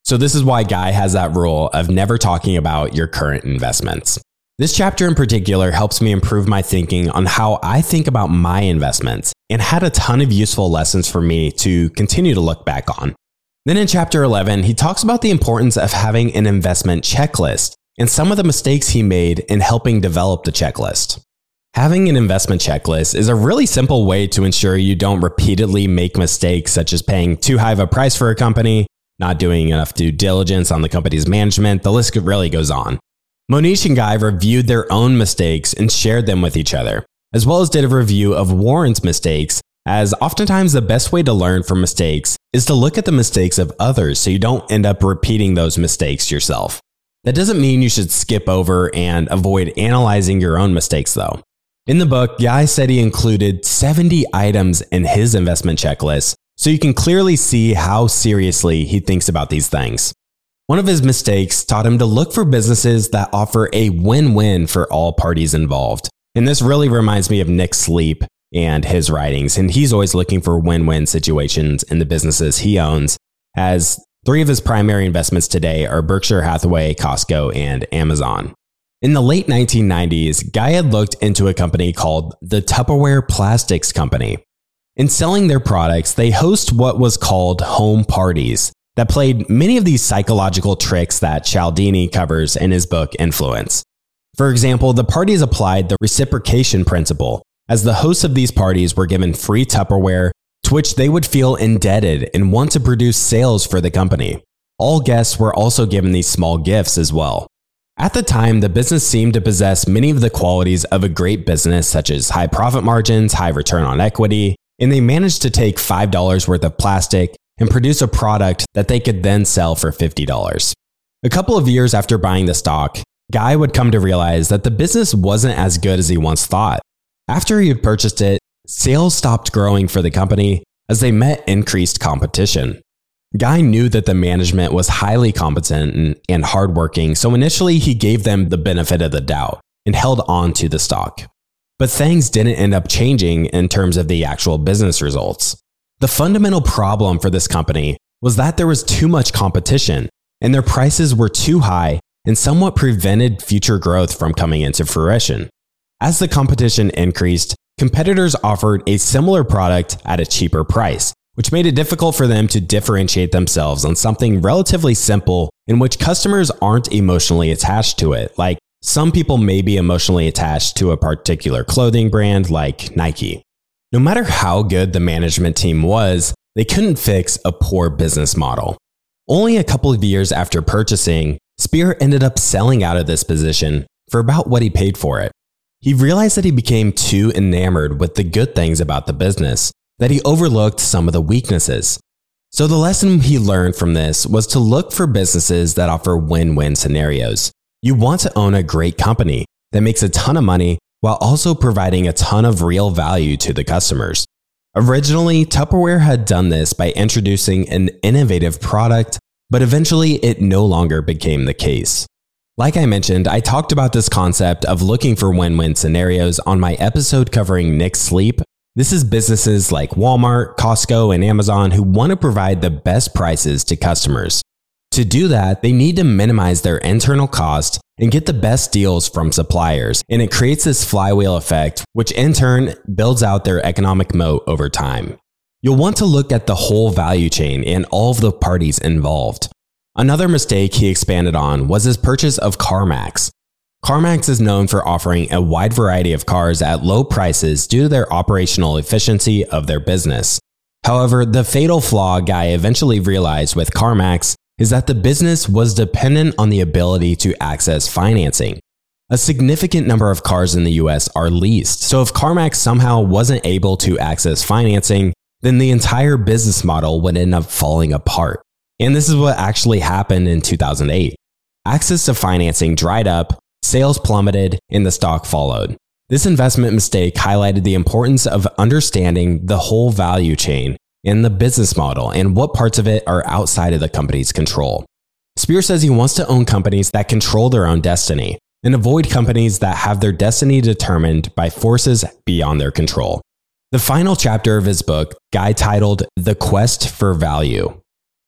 So this is why Guy has that rule of never talking about your current investments. This chapter in particular helps me improve my thinking on how I think about my investments and had a ton of useful lessons for me to continue to look back on. Then in chapter eleven, he talks about the importance of having an investment checklist and some of the mistakes he made in helping develop the checklist. Having an investment checklist is a really simple way to ensure you don't repeatedly make mistakes such as paying too high of a price for a company, not doing enough due diligence on the company's management. The list really goes on. Monish and Guy reviewed their own mistakes and shared them with each other, as well as did a review of Warren's mistakes, as oftentimes the best way to learn from mistakes is to look at the mistakes of others so you don't end up repeating those mistakes yourself. That doesn't mean you should skip over and avoid analyzing your own mistakes though. In the book, Guy said he included seventy items in his investment checklist, so you can clearly see how seriously he thinks about these things. One of his mistakes taught him to look for businesses that offer a win-win for all parties involved. And this really reminds me of Nick Sleep and his writings, and he's always looking for win-win situations in the businesses he owns, as three of his primary investments today are Berkshire Hathaway, Costco, and Amazon. In the late nineteen nineties, Guy had looked into a company called the Tupperware Plastics Company. In selling their products, they host what was called home parties that played many of these psychological tricks that Cialdini covers in his book Influence. For example, the parties applied the reciprocation principle, as the hosts of these parties were given free Tupperware, to which they would feel indebted and want to produce sales for the company. All guests were also given these small gifts as well. At the time, the business seemed to possess many of the qualities of a great business, such as high profit margins, high return on equity, and they managed to take five dollars worth of plastic and produce a product that they could then sell for fifty dollars. A couple of years after buying the stock, Guy would come to realize that the business wasn't as good as he once thought. After he had purchased it, sales stopped growing for the company as they met increased competition. Guy knew that the management was highly competent and, and hardworking, so initially he gave them the benefit of the doubt and held on to the stock. But things didn't end up changing in terms of the actual business results. The fundamental problem for this company was that there was too much competition and their prices were too high and somewhat prevented future growth from coming into fruition. As the competition increased, competitors offered a similar product at a cheaper price, which made it difficult for them to differentiate themselves on something relatively simple in which customers aren't emotionally attached to it, like some people may be emotionally attached to a particular clothing brand like Nike. No matter how good the management team was, they couldn't fix a poor business model. Only a couple of years after purchasing, Spear ended up selling out of this position for about what he paid for it. He realized that he became too enamored with the good things about the business that he overlooked some of the weaknesses. So the lesson he learned from this was to look for businesses that offer win-win scenarios. You want to own a great company that makes a ton of money while also providing a ton of real value to the customers. Originally, Tupperware had done this by introducing an innovative product, but eventually it no longer became the case. Like I mentioned, I talked about this concept of looking for win-win scenarios on my episode covering Nick Sleep. This is businesses like Walmart, Costco, and Amazon who want to provide the best prices to customers. To do that, they need to minimize their internal cost and get the best deals from suppliers, and it creates this flywheel effect, which in turn builds out their economic moat over time. You'll want to look at the whole value chain and all of the parties involved. Another mistake he expanded on was his purchase of CarMax. CarMax is known for offering a wide variety of cars at low prices due to their operational efficiency of their business. However, the fatal flaw Guy eventually realized with CarMax is that the business was dependent on the ability to access financing. A significant number of cars in the U S are leased, so if CarMax somehow wasn't able to access financing, then the entire business model would end up falling apart. And this is what actually happened in two thousand eight. Access to financing dried up, sales plummeted, and the stock followed. This investment mistake highlighted the importance of understanding the whole value chain and the business model and what parts of it are outside of the company's control. Spear says he wants to own companies that control their own destiny and avoid companies that have their destiny determined by forces beyond their control. The final chapter of his book, Guy titled The Quest for Value.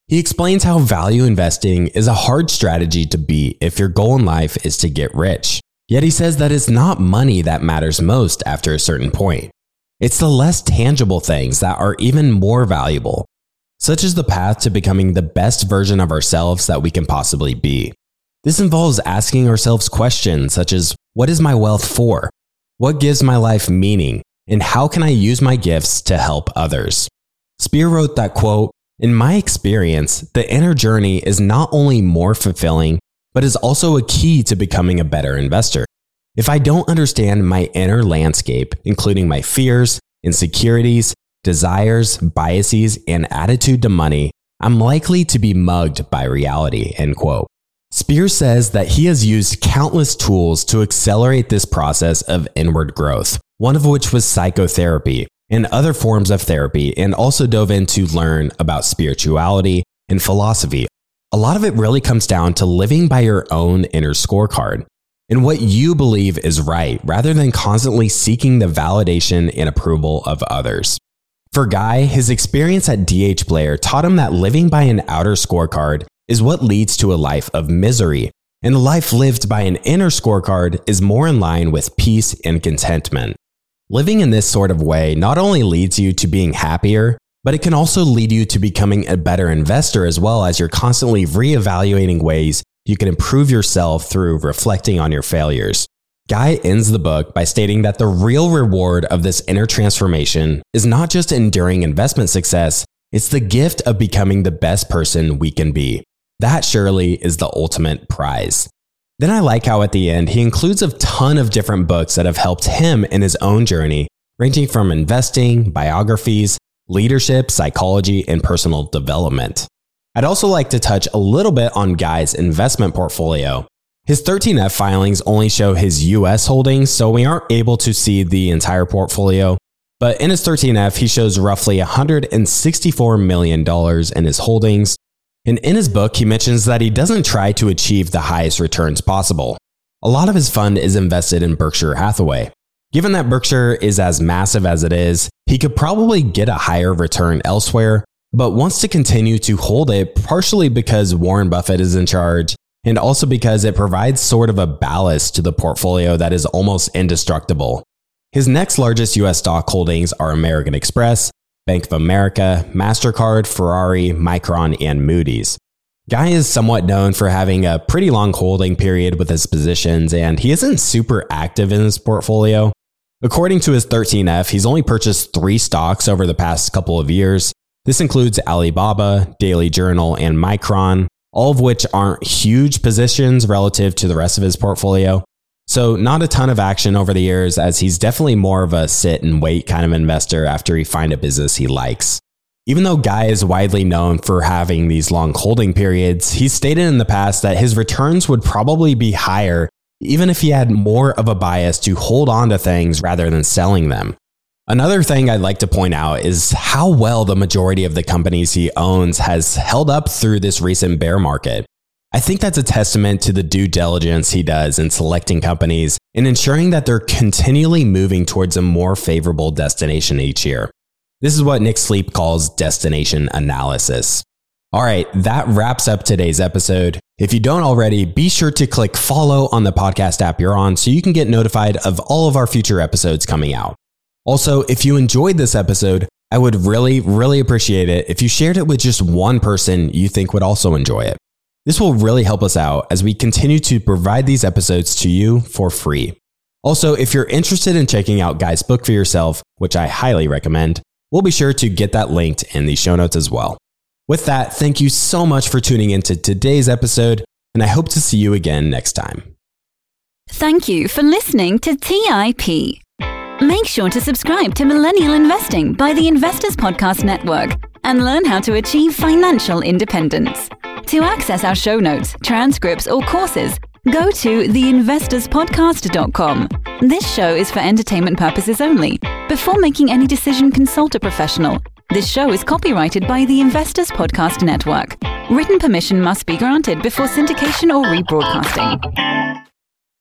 He explains how value investing is a hard strategy to beat if your goal in life is to get rich. Yet he says that it's not money that matters most after a certain point. It's the less tangible things that are even more valuable, such as the path to becoming the best version of ourselves that we can possibly be. This involves asking ourselves questions such as, what is my wealth for? What gives my life meaning? And how can I use my gifts to help others? Spear wrote that, quote, "In my experience, the inner journey is not only more fulfilling, but is also a key to becoming a better investor. If I don't understand my inner landscape, including my fears, insecurities, desires, biases, and attitude to money, I'm likely to be mugged by reality," end quote. Spear says that he has used countless tools to accelerate this process of inward growth, one of which was psychotherapy and other forms of therapy, and also dove in to learn about spirituality and philosophy. A lot of it really comes down to living by your own inner scorecard and what you believe is right, rather than constantly seeking the validation and approval of others. For Guy, his experience at D H Blair taught him that living by an outer scorecard is what leads to a life of misery, and a life lived by an inner scorecard is more in line with peace and contentment. Living in this sort of way not only leads you to being happier, but it can also lead you to becoming a better investor, as well as you're constantly reevaluating ways you can improve yourself through reflecting on your failures. Guy ends the book by stating that the real reward of this inner transformation is not just enduring investment success, it's the gift of becoming the best person we can be. That surely is the ultimate prize. Then I like how at the end he includes a ton of different books that have helped him in his own journey, ranging from investing, biographies, leadership, psychology, and personal development. I'd also like to touch a little bit on Guy's investment portfolio. His thirteen F filings only show his U S holdings, so we aren't able to see the entire portfolio. But in his thirteen F, he shows roughly one hundred sixty-four million dollars in his holdings. And in his book, he mentions that he doesn't try to achieve the highest returns possible. A lot of his fund is invested in Berkshire Hathaway. Given that Berkshire is as massive as it is, he could probably get a higher return elsewhere, but wants to continue to hold it partially because Warren Buffett is in charge, and also because it provides sort of a ballast to the portfolio that is almost indestructible. His next largest U S stock holdings are American Express, Bank of America, MasterCard, Ferrari, Micron, and Moody's. Guy is somewhat known for having a pretty long holding period with his positions, and he isn't super active in his portfolio. According to his thirteen F, he's only purchased three stocks over the past couple of years. This includes Alibaba, Daily Journal, and Micron, all of which aren't huge positions relative to the rest of his portfolio. So not a ton of action over the years, as he's definitely more of a sit and wait kind of investor after he finds a business he likes. Even though Guy is widely known for having these long holding periods, he's stated in the past that his returns would probably be higher even if he had more of a bias to hold on to things rather than selling them. Another thing I'd like to point out is how well the majority of the companies he owns has held up through this recent bear market. I think that's a testament to the due diligence he does in selecting companies and ensuring that they're continually moving towards a more favorable destination each year. This is what Nick Sleep calls destination analysis. All right, that wraps up today's episode. If you don't already, be sure to click follow on the podcast app you're on so you can get notified of all of our future episodes coming out. Also, if you enjoyed this episode, I would really, really appreciate it if you shared it with just one person you think would also enjoy it. This will really help us out as we continue to provide these episodes to you for free. Also, if you're interested in checking out Guy's book for yourself, which I highly recommend, we'll be sure to get that linked in the show notes as well. With that, thank you so much for tuning into today's episode, and I hope to see you again next time. Thank you for listening to T I P. Make sure to subscribe to Millennial Investing by the Investors Podcast Network and learn how to achieve financial independence. To access our show notes, transcripts, or courses, go to the investors podcast dot com. This show is for entertainment purposes only. Before making any decision, consult a professional. This show is copyrighted by the Investors Podcast Network. Written permission must be granted before syndication or rebroadcasting.